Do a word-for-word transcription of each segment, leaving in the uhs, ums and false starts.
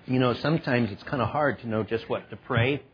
You know, sometimes it's kind of hard to know just what to pray.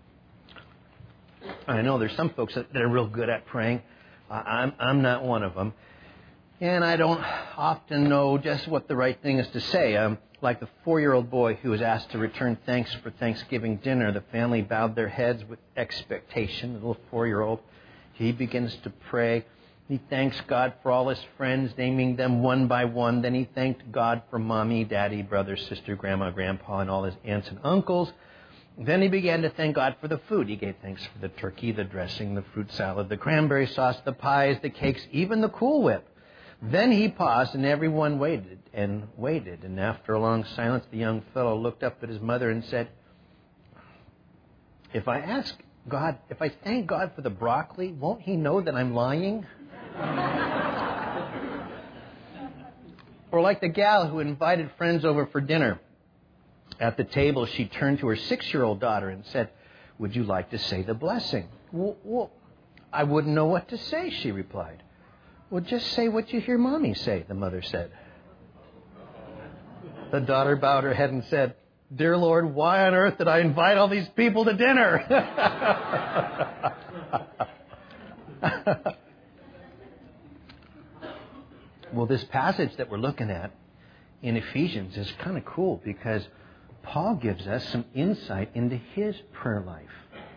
I know there's some folks that are real good at praying. I'm, I'm not one of them. And I don't often know just what the right thing is to say. Um, like the four-year-old boy who was asked to return thanks for Thanksgiving dinner. The family bowed their heads with expectation. The little four-year-old, he begins to pray. He thanks God for all his friends, naming them one by one. Then he thanked God for mommy, daddy, brother, sister, grandma, grandpa, and all his aunts and uncles. Then he began to thank God for the food. He gave thanks for the turkey, the dressing, the fruit salad, the cranberry sauce, the pies, the cakes, even the Cool Whip. Then he paused, and everyone waited and waited. And after a long silence, the young fellow looked up at his mother and said, "If I ask God, if I thank God for the broccoli, won't he know that I'm lying?" Or like the gal who invited friends over for dinner. At the table, she turned to her six-year-old daughter and said, "Would you like to say the blessing?" Well, well, I wouldn't know what to say, she replied. "Well, just say what you hear Mommy say," the mother said. The daughter bowed her head and said, "Dear Lord, why on earth did I invite all these people to dinner?" Well, this passage that we're looking at in Ephesians is kind of cool because Paul gives us some insight into his prayer life.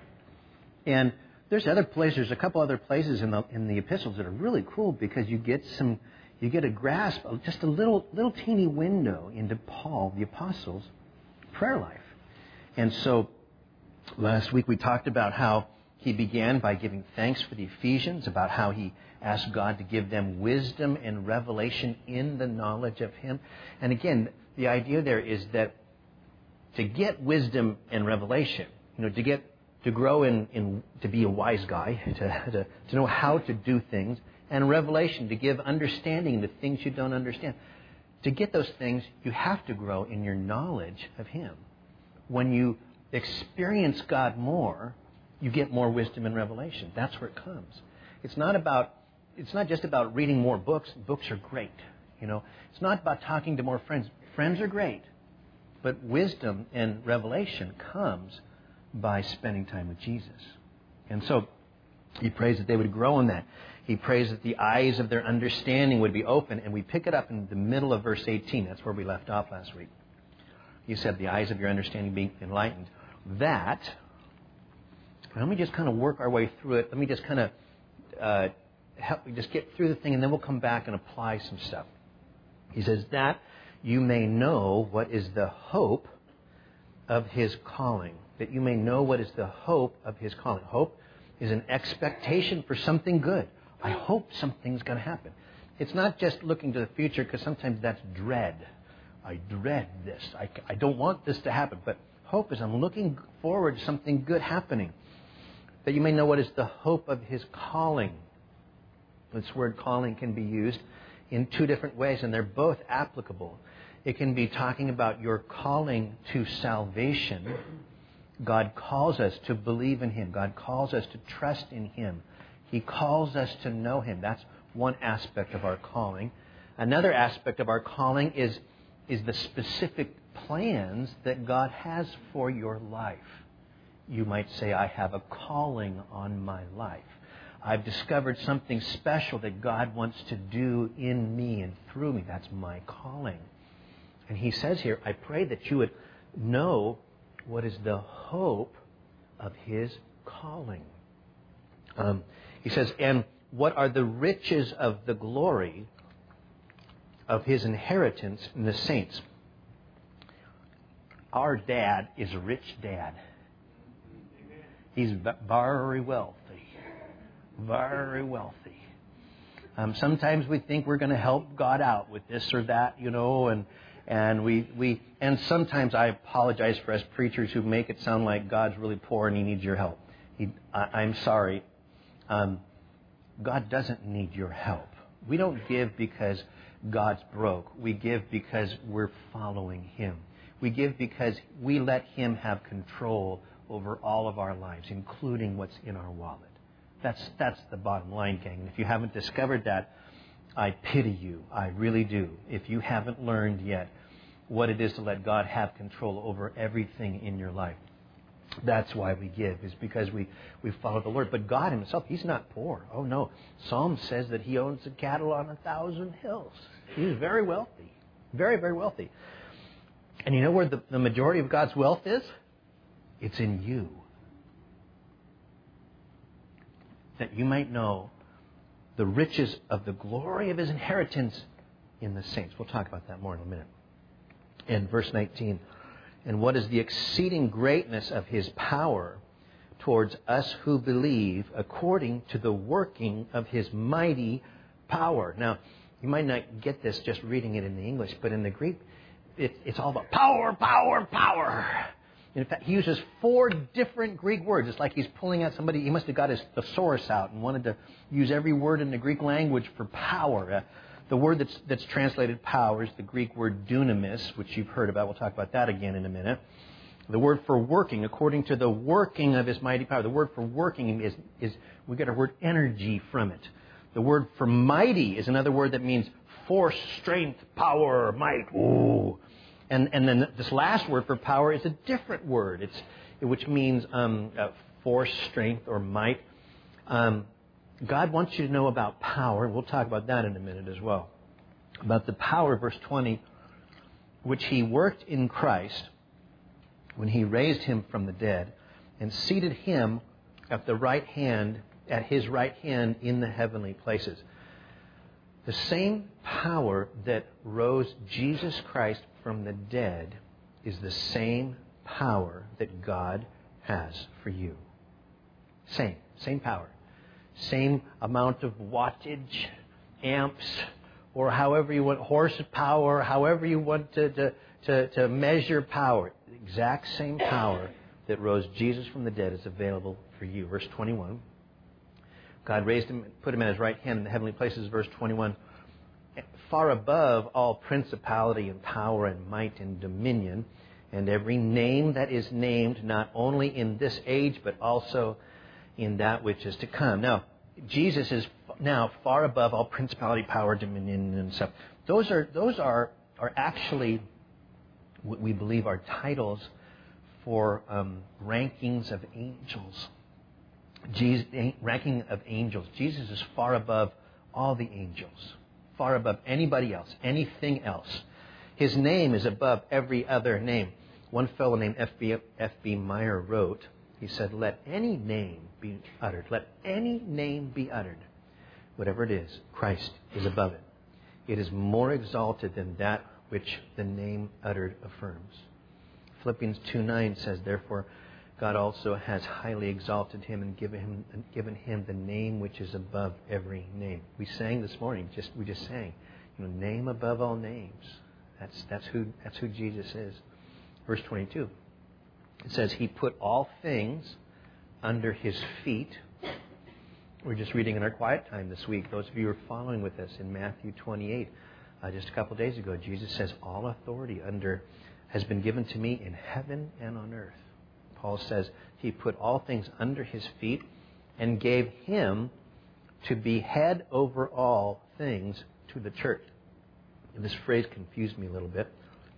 And there's other places, there's a couple other places in the in the epistles that are really cool because you get some, you get a grasp of just a little little teeny window into Paul, the apostle's prayer life. And so last week we talked about how he began by giving thanks for the Ephesians, about how he asked God to give them wisdom and revelation in the knowledge of him. And again, the idea there is that to get wisdom and revelation, you know, to get to grow in, in to be a wise guy, to, to to know how to do things, and revelation to give understanding to things you don't understand. To get those things, you have to grow in your knowledge of him. When you experience God more, you get more wisdom and revelation. That's where it comes. It's not about it's not just about reading more books. Books are great, you know. It's not about talking to more friends. Friends are great. But wisdom and revelation comes by spending time with Jesus. And so he prays that they would grow in that. He prays that the eyes of their understanding would be open. And we pick it up in the middle of verse eighteen. That's where we left off last week. He said, the eyes of your understanding being enlightened. That, let me just kind of work our way through it. Let me just kind of uh, help me just get through the thing, and then we'll come back and apply some stuff. He says, that you may know what is the hope of his calling. That you may know what is the hope of his calling. Hope is an expectation for something good. I hope something's going to happen. It's not just looking to the future, because sometimes that's dread. I dread this. I, I don't want this to happen. But hope is I'm looking forward to something good happening. That you may know what is the hope of his calling. This word calling can be used in two different ways, and they're both applicable. It can be talking about your calling to salvation. God calls us to believe in him. God calls us to trust in him. He calls us to know him. That's one aspect of our calling. Another aspect of our calling is, is the specific plans that God has for your life. You might say, I have a calling on my life. I've discovered something special that God wants to do in me and through me. That's my calling. And he says here, I pray that you would know what is the hope of his calling. Um, he says, and what are the riches of the glory of his inheritance in the saints? Our dad is a rich dad. He's very wealthy. Very wealthy. Um, sometimes we think we're going to help God out with this or that, you know, and and we we and sometimes I apologize for us preachers who make it sound like God's really poor and he needs your help. He, I, I'm sorry. Um, God doesn't need your help. We don't give because God's broke. We give because we're following him. We give because we let him have control over all of our lives, including what's in our wallet. That's that's the bottom line, gang. And if you haven't discovered that, I pity you. I really do. If you haven't learned yet what it is to let God have control over everything in your life. That's why we give, is because we, we follow the Lord. But God himself, he's not poor. Oh, no. Psalm says that he owns the cattle on a thousand hills. He's very wealthy. Very, very wealthy. And you know where the, the majority of God's wealth is? It's in you. That you might know the riches of the glory of his inheritance in the saints. We'll talk about that more in a minute. And verse nineteen. And what is the exceeding greatness of his power towards us who believe, according to the working of his mighty power. Now, you might not get this just reading it in the English, but in the Greek, it, it's all about power, power, power. In fact, he uses four different Greek words. It's like he's pulling out somebody, he must have got his thesaurus out and wanted to use every word in the Greek language for power. Uh, The word that's, that's translated power is the Greek word dunamis, which you've heard about. We'll talk about that again in a minute. The word for working, according to the working of his mighty power. The word for working is, is we get our word energy from it. The word for mighty is another word that means force, strength, power, might. Ooh. And, and then this last word for power is a different word, It's which means um, uh, force, strength, or might. Um God wants you to know about power. We'll talk about that in a minute as well. About the power, verse twenty, which he worked in Christ when he raised him from the dead and seated him at the right hand, at his right hand in the heavenly places. The same power that rose Jesus Christ from the dead is the same power that God has for you. Same, same power. Same amount of wattage, amps, or however you want, horsepower, however you want to, to, to, to measure power. The exact same power that rose Jesus from the dead is available for you. Verse twenty-one. God raised him, put him at his right hand in the heavenly places. Verse twenty-one. Far above all principality and power and might and dominion, and every name that is named, not only in this age, but also in that which is to come. Now, Jesus is now far above all principality, power, dominion, and stuff. Those are those are are actually what we believe are titles for um, rankings of angels. Jesus, ranking of angels. Jesus is far above all the angels, far above anybody else, anything else. His name is above every other name. One fellow named F B F B Meyer wrote, he said, let any name be uttered. Let any name be uttered. Whatever it is, Christ is above it. It is more exalted than that which the name uttered affirms. Philippians two nine says, therefore, God also has highly exalted him and given him, given him the name which is above every name. We sang this morning, just we just sang, you know, name above all names. That's that's who that's who Jesus is. Verse twenty-two. It says, he put all things under his feet. We're just reading in our quiet time this week. Those of you who are following with us in Matthew twenty-eight, uh, just a couple of days ago, Jesus says, all authority under has been given to me in heaven and on earth. Paul says he put all things under his feet and gave him to be head over all things to the church. And this phrase confused me a little bit.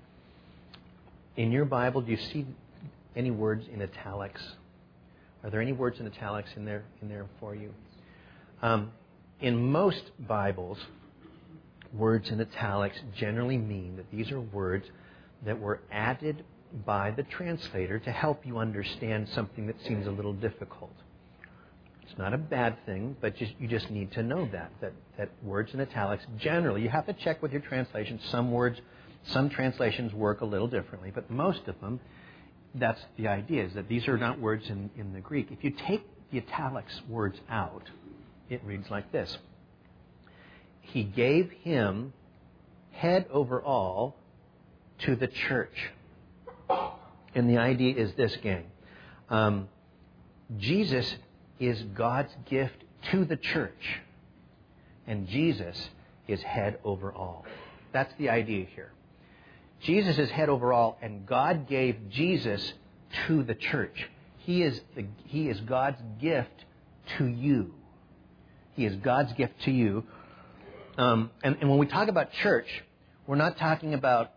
In your Bible, do you see any words in italics? Are there any words in italics in there in there for you? Um, in most Bibles, words in italics generally mean that these are words that were added by the translator to help you understand something that seems a little difficult. It's not a bad thing, but just, you just need to know that, that, that words in italics generally, you have to check with your translation. Some words, some translations work a little differently, but most of them, that's the idea, is that these are not words in, in the Greek. If you take the italics words out, it reads like this. He gave him head over all to the church. And the idea is this, gang. Um, Jesus is God's gift to the church. And Jesus is head over all. That's the idea here. Jesus is head over all, and God gave Jesus to the church. He is the, He is God's gift to you. He is God's gift to you. Um, and, and when we talk about church, we're not talking about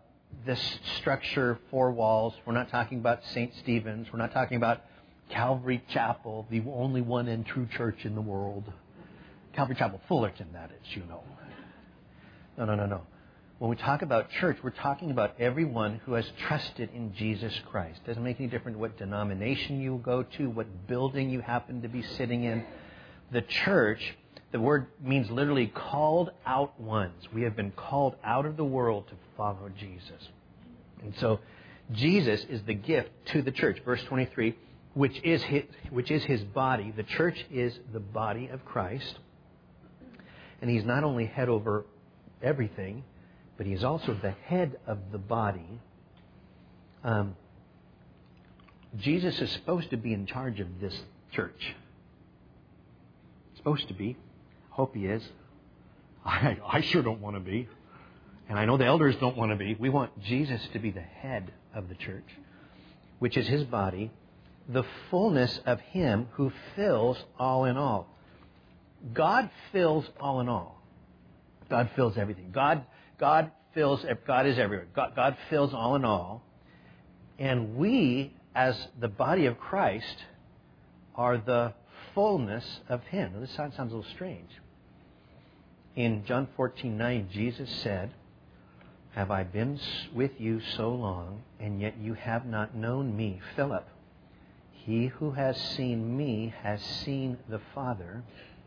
this structure, four walls. We're not talking about Saint Stephen's. We're not talking about Calvary Chapel, the only one and true church in the world. Calvary Chapel, Fullerton, that is, you know. No, no, no, no. When we talk about church, we're talking about everyone who has trusted in Jesus Christ. Doesn't make any difference what denomination you go to, what building you happen to be sitting in. The church, the word means literally called out ones. We have been called out of the world to follow Jesus. And so Jesus is the gift to the church. Verse twenty-three, which is his, which is his body. The church is the body of Christ. And he's not only head over everything, but he's also the head of the body. Um, Jesus is supposed to be in charge of this church. Supposed to be. Hope he is. I, I sure don't want to be. And I know the elders don't want to be. We want Jesus to be the head of the church, which is his body, the fullness of him who fills all in all. God fills all in all. God fills everything. God, God fills, God is everywhere. God, God fills all in all. And we, as the body of Christ, are the fullness of him. Now, this sounds, sounds a little strange. In John fourteen nine, Jesus said, have I been with you so long, and yet you have not known me, Philip? He who has seen me has seen the Father.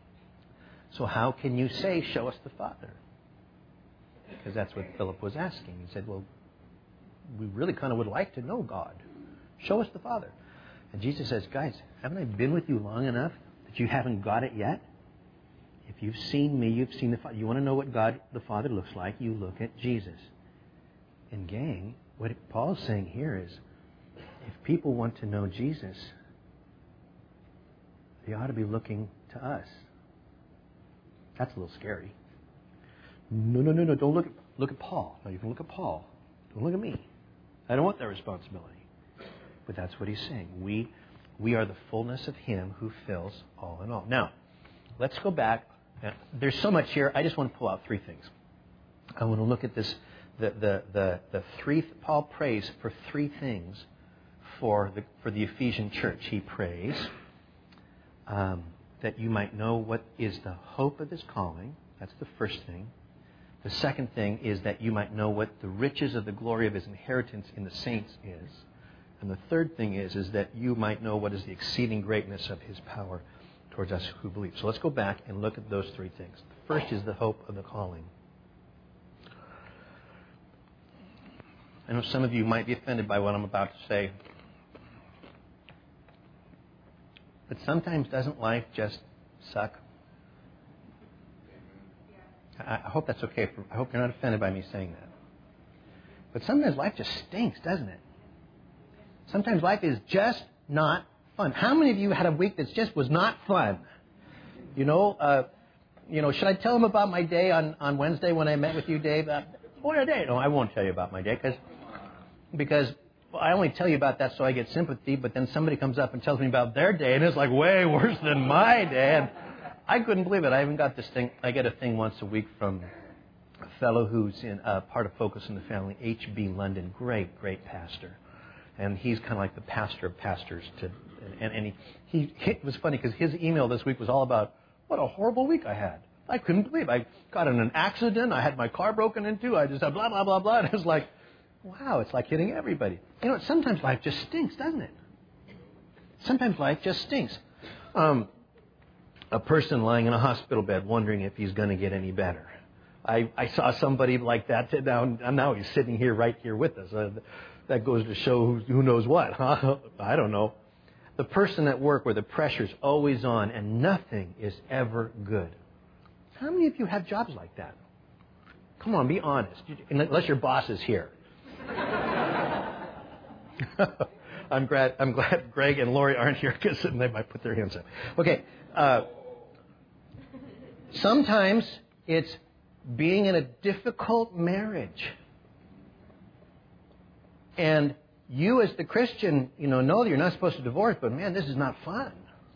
So how can you say, show us the Father? Because that's what Philip was asking. He said, well, we really kind of would like to know God. Show us the Father. And Jesus says, guys, haven't I been with you long enough that you haven't got it yet? If you've seen me, you've seen the Father. You want to know what God the Father looks like, you look at Jesus. And gang, what Paul's saying here is, if people want to know Jesus, they ought to be looking to us. That's a little scary. No, no, no, no. Don't look at, look at Paul. No, you can look at Paul. Don't look at me. I don't want that responsibility. But that's what he's saying. We, we are the fullness of him who fills all in all. Now, let's go back. There's so much here. I just want to pull out three things. I want to look at this. The, the, the, the three, Paul prays for three things for the, for the Ephesian church. He prays um, that you might know what is the hope of his calling. That's the first thing. The second thing is that you might know what the riches of the glory of his inheritance in the saints is. And the third thing is, is that you might know what is the exceeding greatness of his power towards us who believe. So let's go back and look at those three things. The first is the hope of the calling. I know some of you might be offended by what I'm about to say. But sometimes doesn't life just suck? I hope that's okay. For, I hope you're not offended by me saying that. But sometimes life just stinks, doesn't it? Sometimes life is just not fun. How many of you had a week that just was not fun? You know, uh, you know. Should I tell them about my day on, on Wednesday when I met with you, Dave? Uh, what a day! No, I won't tell you about my day because because well, I only tell you about that so I get sympathy. But then somebody comes up and tells me about their day, and it's like way worse than my day. And I couldn't believe it. I even got this thing. I get a thing once a week from a fellow who's in uh, part of Focus in the Family, H B London. Great, great pastor. And he's kind of like the pastor of pastors. To, and, and he, he, it was funny because his email this week was all about what a horrible week I had. I couldn't believe I got in an accident. I had my car broken into. I just had blah, blah, blah, blah. And it was like, wow, it's like hitting everybody. You know, sometimes life just stinks, doesn't it? Sometimes life just stinks. Um, a person lying in a hospital bed wondering if he's going to get any better. I, I saw somebody like that now, and now he's sitting here right here with us. Uh, that goes to show who, who knows what, huh? I don't know. The person at work where the pressure's always on and nothing is ever good. How many of you have jobs like that? Come on, be honest. Unless your boss is here. I'm glad I'm glad Greg and Lori aren't here because they might put their hands up. Okay. Uh, sometimes it's being in a difficult marriage. And you as the Christian, you know, know that you're not supposed to divorce, but man, this is not fun.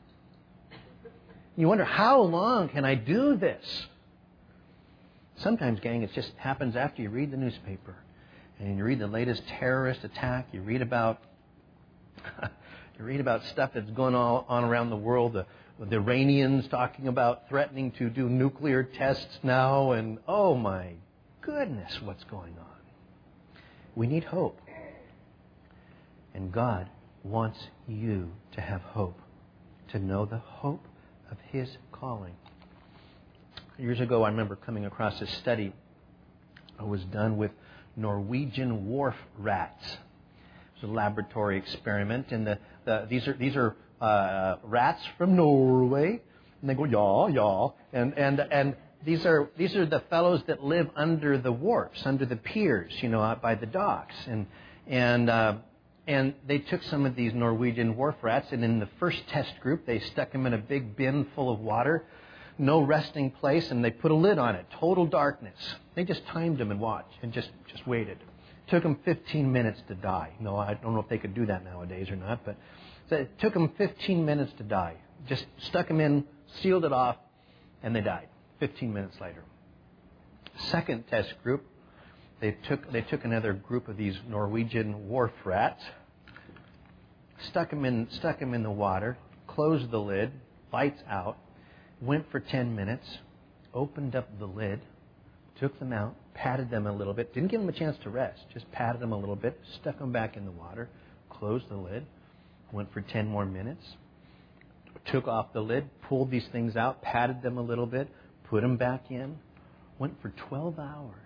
You wonder, how long can I do this? Sometimes, gang, it just happens after you read the newspaper. And you read the latest terrorist attack. You read about you read about stuff that's going on, on around the world. The, the Iranians talking about threatening to do nuclear tests now. And oh my goodness, what's going on? We need hope. And God wants you to have hope, to know the hope of His calling. Years ago, I remember coming across a study that was done with Norwegian wharf rats. It was a laboratory experiment, and the, the, these are these are uh, rats from Norway, and they go yaw yaw, and and and these are these are the fellows that live under the wharfs, under the piers, you know, out by the docks, and and uh, and they took some of these Norwegian wharf rats, and in the first test group, they stuck them in a big bin full of water. No resting place, and they put a lid on it. Total darkness. They just timed them and watched and just, just waited. Took them fifteen minutes to die. No, I don't know if they could do that nowadays or not, but so it took them fifteen minutes to die. Just stuck them in, sealed it off, and they died fifteen minutes later. Second test group, they took they took another group of these Norwegian wharf rats, stuck them in stuck them in the water, closed the lid, lights out. Went for ten minutes, opened up the lid, took them out, patted them a little bit, didn't give them a chance to rest, just patted them a little bit, stuck them back in the water, closed the lid, went for ten more minutes, took off the lid, pulled these things out, patted them a little bit, put them back in, went for twelve hours.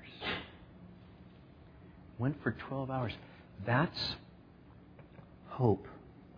Went for twelve hours. That's hope.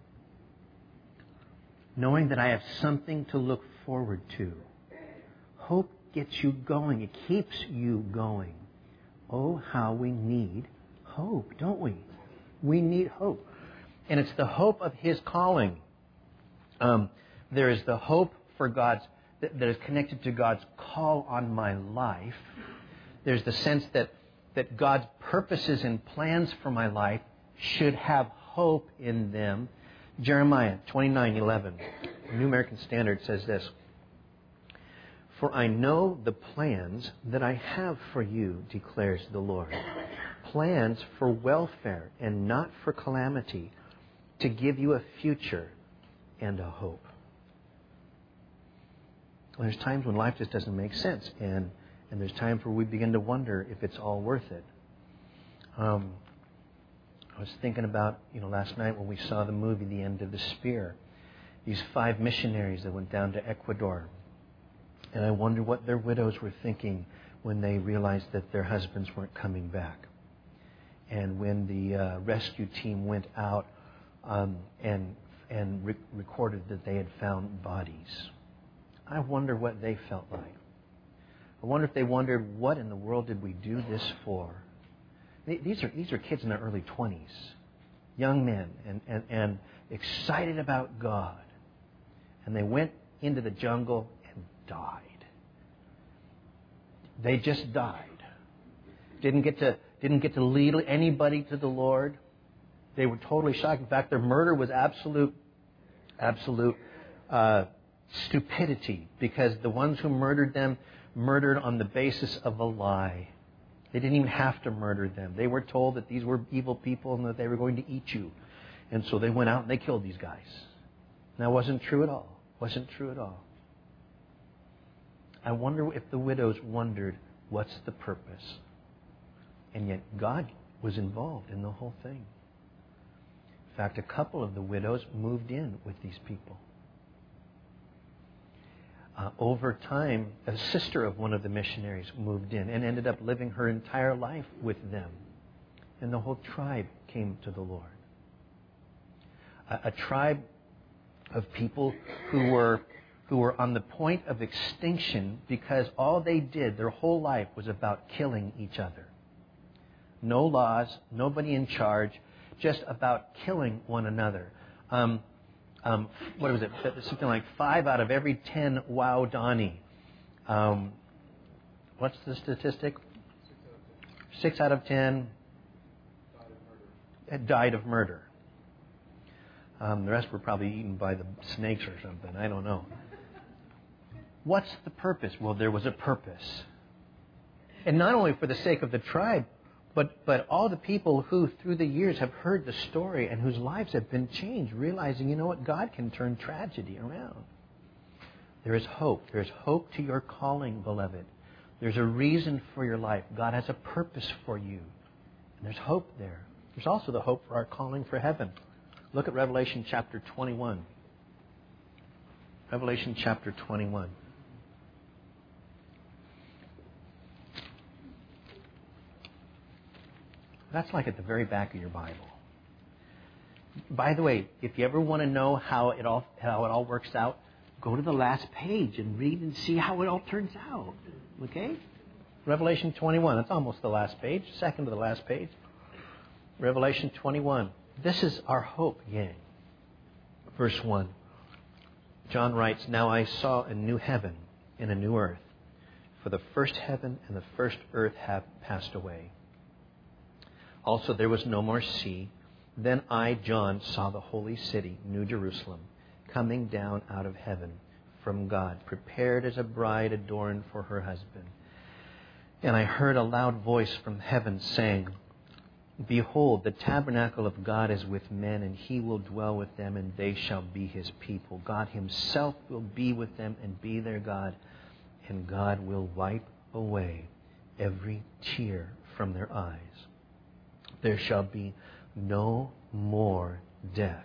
Knowing that I have something to look forward to. Hope gets you going. It keeps you going. Oh, how we need hope, don't we? We need hope. And it's the hope of His calling. Um, there is the hope for God's, that, that is connected to God's call on my life. There's the sense that, that God's purposes and plans for my life should have hope in them. Jeremiah twenty-nine eleven, New American Standard says this: "For I know the plans that I have for you, declares the Lord. Plans for welfare and not for calamity, to give you a future and a hope." Well, there's times when life just doesn't make sense, and, and there's times where we begin to wonder if it's all worth it. Um, I was thinking about, you know, last night when we saw the movie The End of the Spear, these five missionaries that went down to Ecuador. And I wonder what their widows were thinking when they realized that their husbands weren't coming back. And when the uh, rescue team went out um, and and re- recorded that they had found bodies. I wonder what they felt like. I wonder if they wondered, what in the world did we do this for? These are these are kids in their early twenties, young men, and, and, and excited about God. And they went into the jungle and died. They just died. Didn't get to didn't get to lead anybody to the Lord. They were totally shocked. In fact, their murder was absolute, absolute uh, stupidity, because the ones who murdered them murdered on the basis of a lie. They didn't even have to murder them. They were told that these were evil people and that they were going to eat you. And so they went out and they killed these guys. And that wasn't true at all. Wasn't true at all. I wonder if the widows wondered, what's the purpose? And yet God was involved in the whole thing. In fact, a couple of the widows moved in with these people. Uh, over time, a sister of one of the missionaries moved in and ended up living her entire life with them. And the whole tribe came to the Lord. A, a tribe of people who were who were on the point of extinction because all they did their whole life was about killing each other. No laws, nobody in charge, just about killing one another. Um, Um, what was it? Something like five out of every ten Waodani. Um, what's the statistic? Six out of ten had died of murder. Um, the rest were probably eaten by the snakes or something. I don't know. What's the purpose? Well, there was a purpose. And not only for the sake of the tribe, But but all the people who through the years have heard the story and whose lives have been changed, realizing, you know what, God can turn tragedy around. There is hope. There is hope to your calling, beloved. There's a reason for your life. God has a purpose for you. And there's hope there. There's also the hope for our calling for heaven. Look at Revelation chapter twenty-one. Revelation chapter twenty-one. That's like at the very back of your Bible. By the way, if you ever want to know how it all how it all works out, go to the last page and read and see how it all turns out. Okay? Revelation twenty-one. That's almost the last page. Second to the last page. Revelation twenty-one. This is our hope, gang. Verse one. John writes, "Now I saw a new heaven and a new earth, for the first heaven and the first earth have passed away. Also there was no more sea. Then I, John, saw the holy city, New Jerusalem, coming down out of heaven from God, prepared as a bride adorned for her husband. And I heard a loud voice from heaven saying, 'Behold, the tabernacle of God is with men, and He will dwell with them, and they shall be His people. God Himself will be with them and be their God, and God will wipe away every tear from their eyes. There shall be no more death,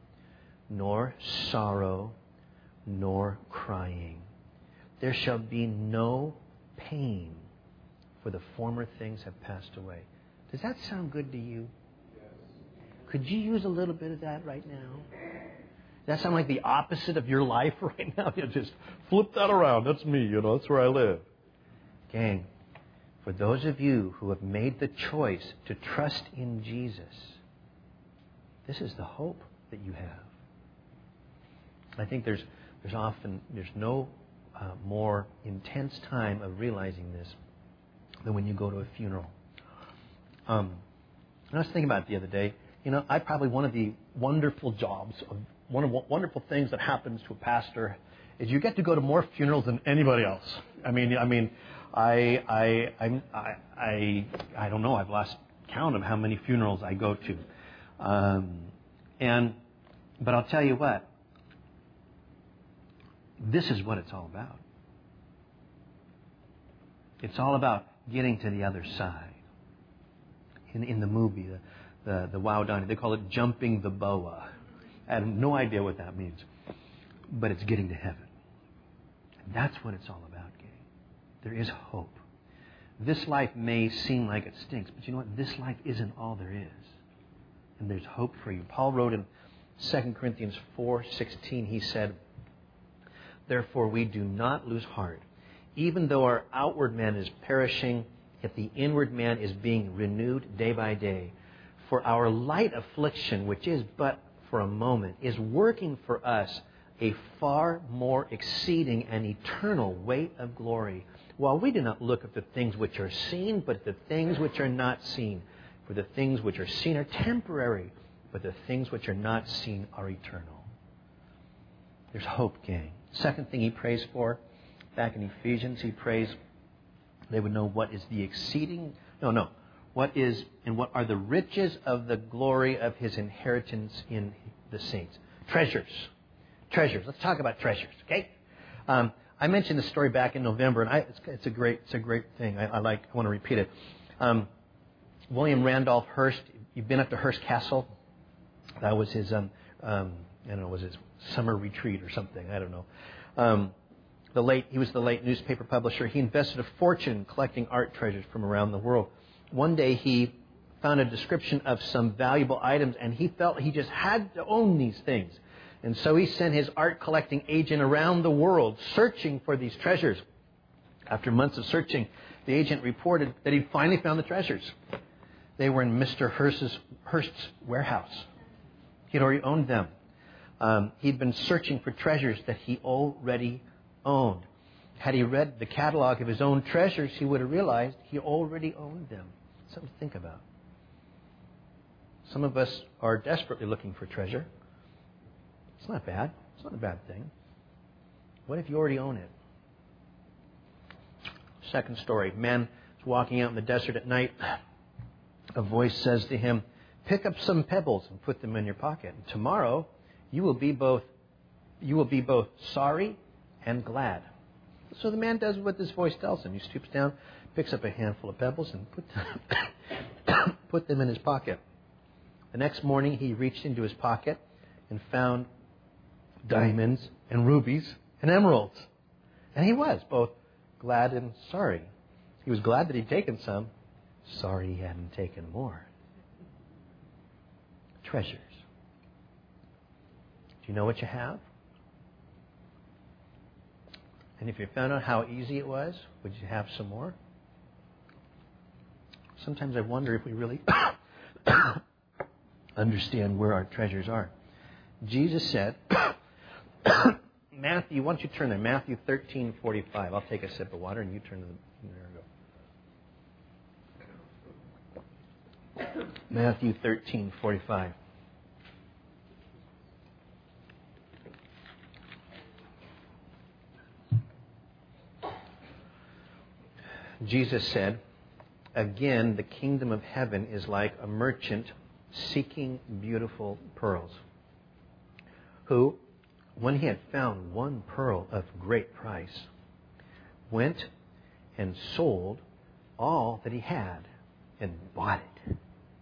nor sorrow, nor crying. There shall be no pain, for the former things have passed away.'" Does that sound good to you? Yes. Could you use a little bit of that right now? Does that sound like the opposite of your life right now? You just flip that around. That's me, you know, that's where I live. Gang, for those of you who have made the choice to trust in Jesus, this is the hope that you have. I think there's there's often, there's no uh, more intense time of realizing this than when you go to a funeral. Um, I was thinking about it the other day. You know, I probably one of the wonderful jobs, of one of the wonderful things that happens to a pastor is you get to go to more funerals than anybody else. I mean, I mean, I, I, I'm, I, I, I don't know. I've lost count of how many funerals I go to, um, and but I'll tell you what. This is what it's all about. It's all about getting to the other side. In, in the movie, the, the, the Wow Donnie, they call it jumping the boa. I have no idea what that means. But it's getting to heaven. And that's what it's all about, gang. There is hope. This life may seem like it stinks, but you know what? This life isn't all there is. And there's hope for you. Paul wrote in Second Corinthians four sixteen, he said, "Therefore we do not lose heart. Even though our outward man is perishing, yet the inward man is being renewed day by day. For our light affliction, which is but for a moment, is working for us a far more exceeding and eternal weight of glory. While we do not look at the things which are seen, but at the things which are not seen. For the things which are seen are temporary, but the things which are not seen are eternal." There's hope, gang. Second thing he prays for, back in Ephesians, he prays they would know what is the exceeding, no, no, what is and what are the riches of the glory of His inheritance in the saints. Treasures. Treasures. Let's talk about treasures, okay? Um, I mentioned this story back in November, and I, it's, it's a great, it's a great thing. I, I like, I want to repeat it. Um, William Randolph Hearst. You've been up to Hearst Castle. That was his, um, um, I don't know, was his summer retreat or something. I don't know. Um, The late, he was the late newspaper publisher. He invested a fortune collecting art treasures from around the world. One day he found a description of some valuable items, and he felt he just had to own these things. And so he sent his art collecting agent around the world searching for these treasures. After months of searching, the agent reported that he'd finally found the treasures. They were in Mister Hearst's, Hearst's warehouse. He'd already owned them. Um, he'd been searching for treasures that he already owned. Had he read the catalog of his own treasures, he would have realized he already owned them. Something to think about. Some of us are desperately looking for treasure. It's not bad. It's not a bad thing. What if you already own it? Second story. Man is walking out in the desert at night. a voice says to him, pick up some pebbles and put them in your pocket. And tomorrow you will be both you will be both sorry and glad. So the man does what this voice tells him. He stoops down, picks up a handful of pebbles, and put them, put them in his pocket. The next morning he reached into his pocket and found diamonds and rubies and emeralds. And he was both glad and sorry. He was glad that he'd taken some, sorry he hadn't taken more. Treasures. Do you know what you have? And if you found out how easy it was, would you have some more? Sometimes I wonder if we really understand where our treasures are. Jesus said, Matthew, why don't you turn there? Matthew thirteen forty-five. I'll take a sip of water and you turn to the... There we go. Matthew thirteen forty-five. Jesus said, again, the kingdom of heaven is like a merchant seeking beautiful pearls, who, when he had found one pearl of great price, went and sold all that he had and bought it.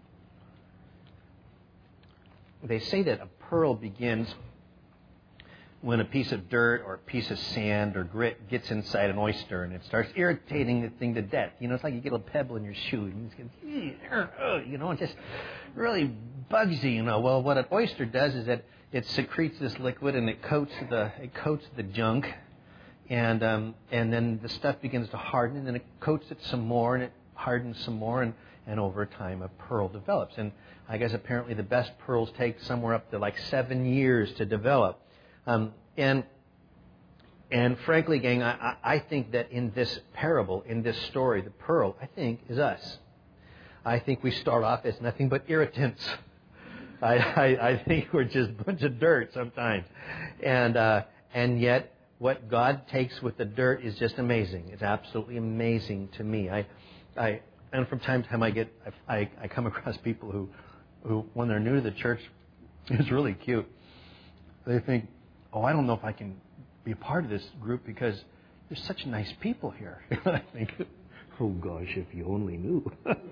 They say that a pearl begins when a piece of dirt or a piece of sand or grit gets inside an oyster and it starts irritating the thing to death. You know, it's like you get a pebble in your shoe and you get, you know, it just really bugs you, you know. Well, what an oyster does is that it secretes this liquid and it coats the it coats the junk, and um, and then the stuff begins to harden, and then it coats it some more and it hardens some more, and, and over time a pearl develops. And I guess apparently the best pearls take somewhere up to like seven years to develop. Um, and and frankly, gang, I, I think that in this parable, in this story, the pearl, I think, is us. I think we start off as nothing but irritants. I, I, I think we're just a bunch of dirt sometimes. And uh, and yet, what God takes with the dirt is just amazing. It's absolutely amazing to me. I, I and from time to time, I get I, I come across people who, who, when they're new to the church, it's really cute. They think, oh, I don't know if I can be a part of this group because there's such nice people here. I think, oh gosh, if you only knew.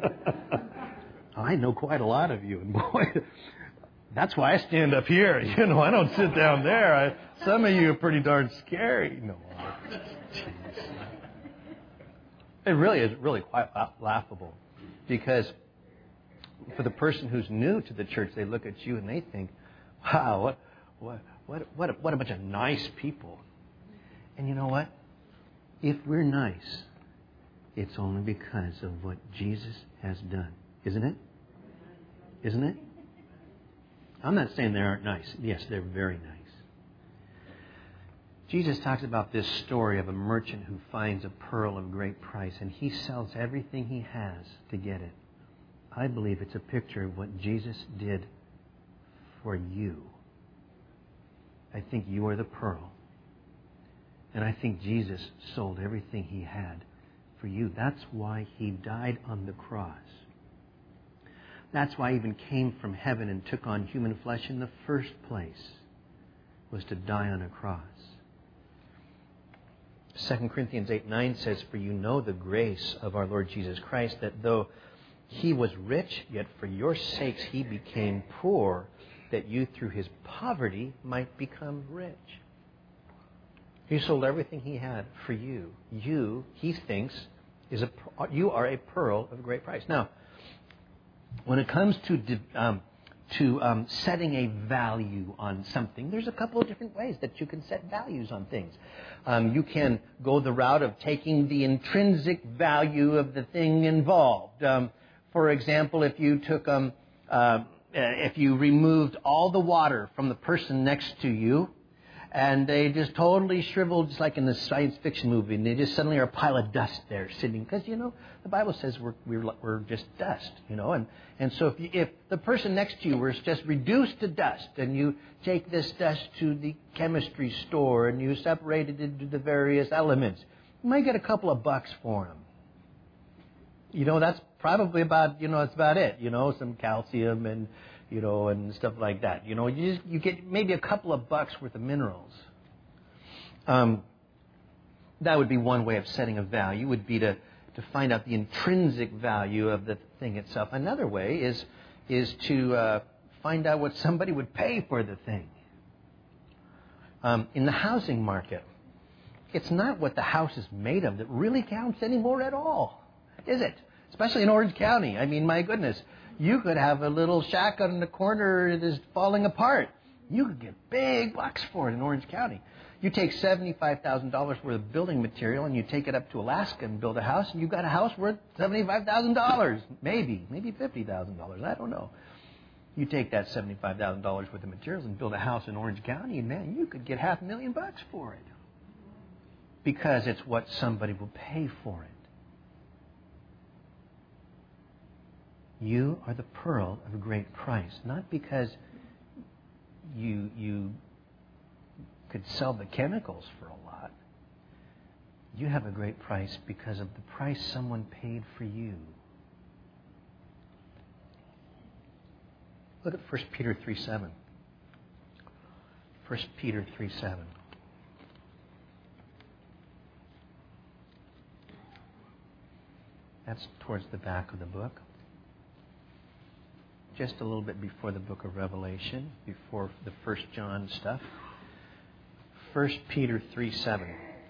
I know quite a lot of you, and boy, that's why I stand up here. You know, I don't sit down there. I, some of you are pretty darn scary. No, jeez. It really is really quite laughable, because for the person who's new to the church, they look at you and they think, wow, what, what, what, what, a, what a bunch of nice people. And you know what? If we're nice, it's only because of what Jesus has done. Isn't it? Isn't it? I'm not saying they aren't nice. Yes, they're very nice. Jesus talks about this story of a merchant who finds a pearl of great price, and he sells everything he has to get it. I believe it's a picture of what Jesus did for you. I think you are the pearl. And I think Jesus sold everything he had for you. That's why he died on the cross. That's why he even came from heaven and took on human flesh in the first place, was to die on a cross. Second Corinthians eight nine says, for you know the grace of our Lord Jesus Christ, that though he was rich, yet for your sakes he became poor, that you through his poverty might become rich. He sold everything he had for you. You, he thinks, is a you are a pearl of great price. Now, when it comes to um, to um, setting a value on something, there's a couple of different ways that you can set values on things. Um, you can go the route of taking the intrinsic value of the thing involved. Um, for example, if you took um, uh, if you removed all the water from the person next to you, and they just totally shriveled, just like in the science fiction movie, and they just suddenly are a pile of dust there sitting. Because, you know, the Bible says we're we're, we're just dust, you know. And, and so if, you, if the person next to you was just reduced to dust, and you take this dust to the chemistry store, and you separate it into the various elements, you might get a couple of bucks for them. You know, that's probably about, you know, it's about it. You know, some calcium and, you know, and stuff like that. You know, you just, you get maybe a couple of bucks worth of minerals. Um, that would be one way of setting a value, would be to, to find out the intrinsic value of the thing itself. Another way is, is to uh, find out what somebody would pay for the thing. Um, in the housing market, it's not what the house is made of that really counts anymore at all, is it? Especially in Orange County. I mean, my goodness, you could have a little shack on the corner that is falling apart. You could get big bucks for it in Orange County. You take seventy-five thousand dollars worth of building material and you take it up to Alaska and build a house, and you've got a house worth seventy-five thousand dollars. Maybe, maybe fifty thousand dollars. I don't know. You take that seventy-five thousand dollars worth of materials and build a house in Orange County, and man, you could get half a million bucks for it. Because it's what somebody will pay for it. You are the pearl of great price. Not because you you could sell the chemicals for a lot. You have a great price because of the price someone paid for you. Look at First Peter three seven. First Peter three seven. That's towards the back of the book. Just a little bit before the book of Revelation, before the First John stuff. First Peter three seven.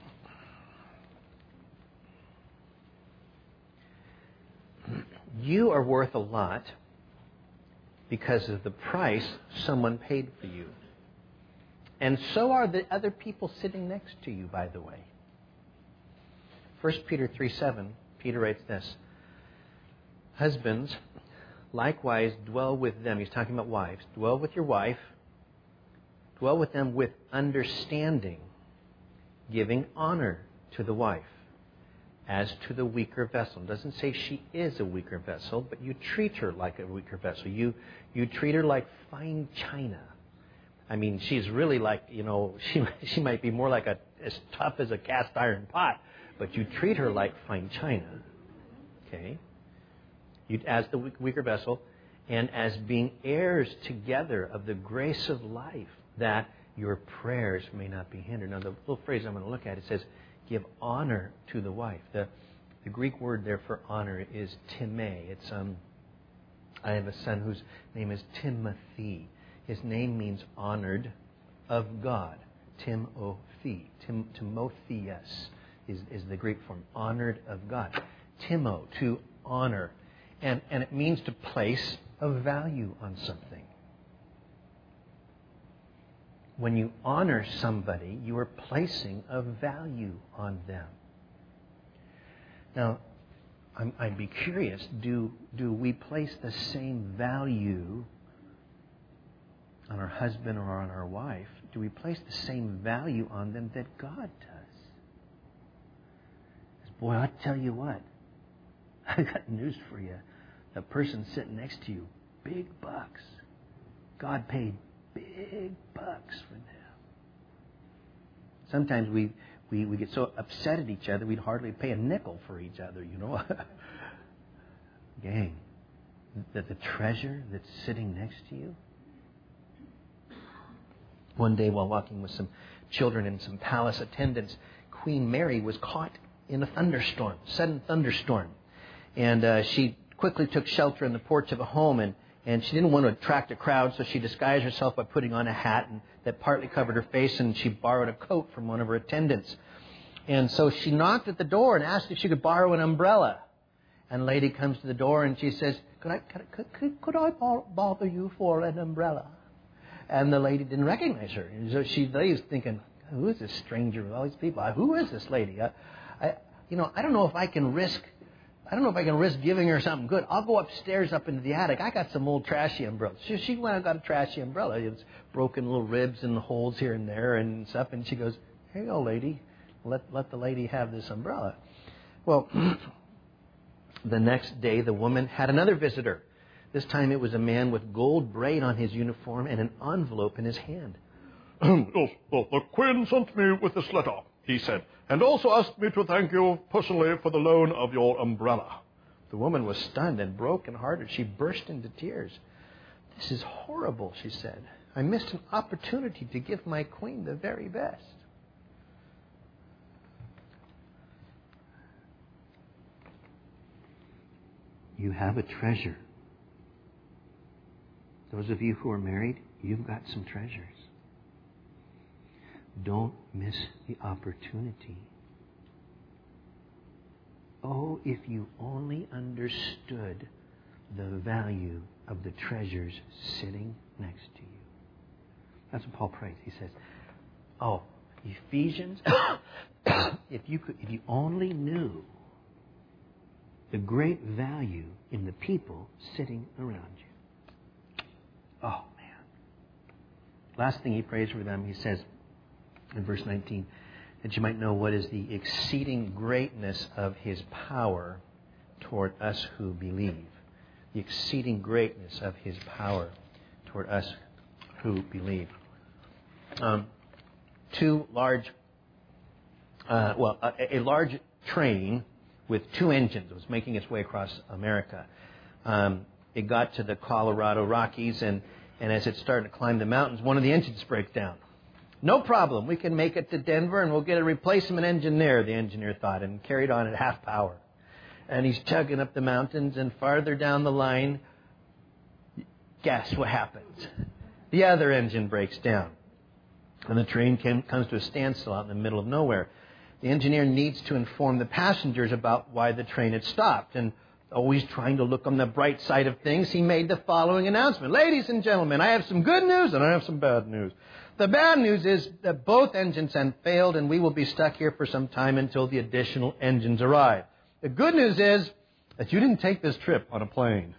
You are worth a lot because of the price someone paid for you. And so are the other people sitting next to you, by the way. First Peter three seven, Peter writes this. Husbands, likewise dwell with them. He's talking about wives. Dwell with your wife. Dwell with them with understanding, giving honor to the wife as to the weaker vessel. It doesn't say she is a weaker vessel, but you treat her like a weaker vessel. You you treat her like fine china. I mean, she's really like, you know, she she might be more like a as tough as a cast iron pot, but you treat her like fine china. Okay? You, as the weaker vessel, and as being heirs together of the grace of life, that your prayers may not be hindered. Now, the little phrase I'm going to look at, it says, give honor to the wife. The, the Greek word there for honor is time. It's um. I have a son whose name is Timothy. His name means honored of God. Timothy. Tim, Timotheus is, is the Greek form. Honored of God. Timo, to honor. And, and it means to place a value on something. When you honor somebody, you are placing a value on them. Now, I'm, I'd be curious, do, do we place the same value on our husband or on our wife? Do we place the same value on them that God does? Boy, I tell you what, I got news for you. The person sitting next to you, big bucks. God paid big bucks for them. Sometimes we, we, we get so upset at each other, we'd hardly pay a nickel for each other, you know. Gang, that the treasure that's sitting next to you. One day while walking with some children and some palace attendants, Queen Mary was caught in a thunderstorm, sudden thunderstorm. And uh, she quickly took shelter in the porch of a home, and, and she didn't want to attract a crowd, so she disguised herself by putting on a hat and that partly covered her face, and she borrowed a coat from one of her attendants. And so she knocked at the door and asked if she could borrow an umbrella. And a lady comes to the door and she says, could I, could, could, could I bother you for an umbrella? And the lady didn't recognize her. And so she, the lady was thinking, who is this stranger with all these people? Who is this lady? I, I, you know, I don't know if I can risk I don't know if I can risk giving her something good. I'll go upstairs up into the attic. I got some old trashy umbrellas. She, she went and got a trashy umbrella. It was broken little ribs and holes here and there and stuff. And she goes, here you go, lady. Let, let the lady have this umbrella. Well, the next day, the woman had another visitor. This time it was a man with gold braid on his uniform and an envelope in his hand. Yes, well, the Queen sent me with this letter, he said, and also asked me to thank you personally for the loan of your umbrella. The woman was stunned and broken-hearted. She burst into tears. "This is horrible," she said. "I missed an opportunity to give my queen the very best." You have a treasure. Those of you who are married, you've got some treasures. Don't miss the opportunity. Oh, if you only understood the value of the treasures sitting next to you. That's what Paul prays. He says, oh, Ephesians, if you could, if you only knew the great value in the people sitting around you. Oh, man. Last thing he prays for them, he says in verse nineteen, that you might know what is the exceeding greatness of His power toward us who believe. The exceeding greatness of His power toward us who believe. Um, two large, uh, well, a, a large train with two engines was making its way across America. Um, it got to the Colorado Rockies, and, and as it started to climb the mountains, one of the engines breaks down. No problem. We can make it to Denver, and we'll get a replacement engine there, the engineer thought, and carried on at half power. And he's chugging up the mountains, and farther down the line, guess what happens? The other engine breaks down, and the train came, comes to a standstill out in the middle of nowhere. The engineer needs to inform the passengers about why the train had stopped. And always trying to look on the bright side of things, he made the following announcement. Ladies and gentlemen, I have some good news and I have some bad news. The bad news is that both engines have failed and we will be stuck here for some time until the additional engines arrive. The good news is that you didn't take this trip on a plane.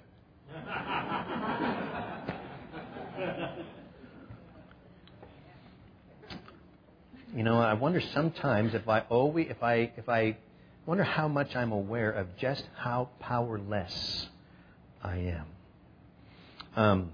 You know, I wonder sometimes if I always, if I, if I wonder how much I'm aware of just how powerless I am. Um,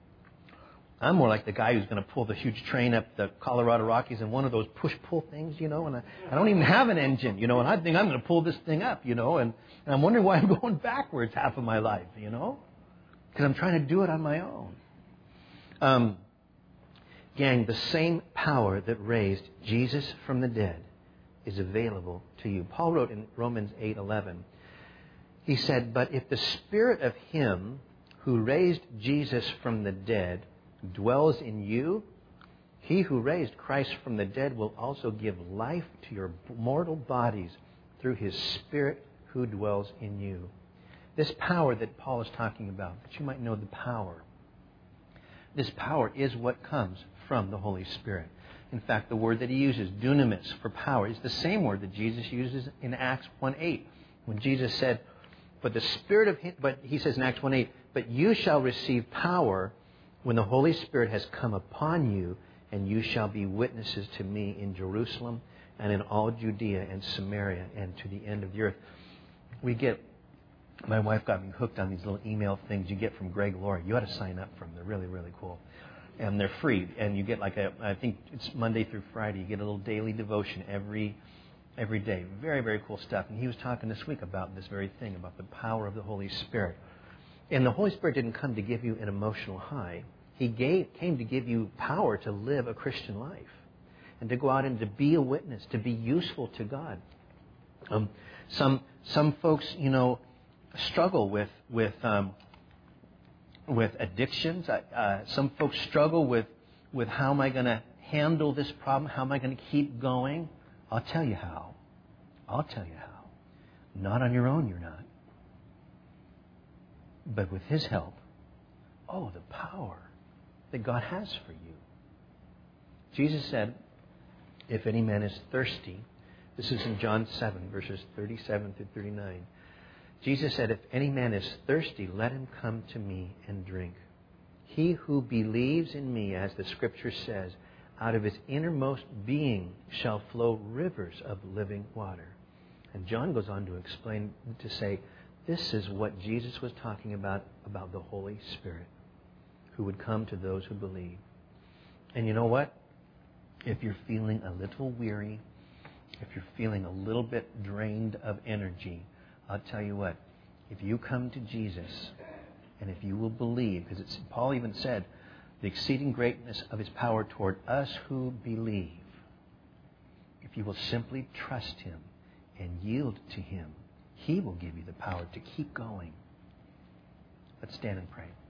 I'm more like the guy who's going to pull the huge train up the Colorado Rockies in one of those push-pull things, you know, and I, I don't even have an engine, you know, and I think I'm going to pull this thing up, you know, and, and I'm wondering why I'm going backwards half of my life, you know, because I'm trying to do it on my own. Um, Gang, the same power that raised Jesus from the dead is available to you. Paul wrote in Romans eight eleven, he said, "But if the Spirit of Him who raised Jesus from the dead dwells in you, He who raised Christ from the dead will also give life to your mortal bodies through His Spirit who dwells in you." This power that Paul is talking about, that you might know the power. This power is what comes from the Holy Spirit. In fact, the word that he uses, dunamis, for power, is the same word that Jesus uses in Acts one eight. When Jesus said, but the Spirit of him, but he says in Acts one eight, "But you shall receive power when the Holy Spirit has come upon you, and you shall be witnesses to me in Jerusalem and in all Judea and Samaria and to the end of the earth." We get, my wife got me hooked on these little email things you get from Greg Laurie. You ought to sign up for them. They're really, really cool. And they're free. And you get like a, I think it's Monday through Friday, you get a little daily devotion every every day. Very, very cool stuff. And he was talking this week about this very thing, about the power of the Holy Spirit. And the Holy Spirit didn't come to give you an emotional high. He gave, came to give you power to live a Christian life and to go out and to be a witness, to be useful to God. Um, some some folks, you know, struggle with with um, with addictions. Uh, some folks struggle with with how am I going to handle this problem? How am I going to keep going? I'll tell you how. I'll tell you how. Not on your own, you're not. But with His help, oh, the power that God has for you. Jesus said, "If any man is thirsty," this is in John seven, verses thirty-seven through thirty-nine. Jesus said, "If any man is thirsty, let him come to me and drink. He who believes in me, as the Scripture says, out of his innermost being shall flow rivers of living water." And John goes on to explain, to say, this is what Jesus was talking about, about the Holy Spirit, who would come to those who believe. And you know what? If you're feeling a little weary, if you're feeling a little bit drained of energy, I'll tell you what, If you come to Jesus, and if you will believe, because it's, Paul even said, the exceeding greatness of his power toward us who believe. If you will simply trust him and yield to him, he will give you the power to keep going. Let's stand and pray.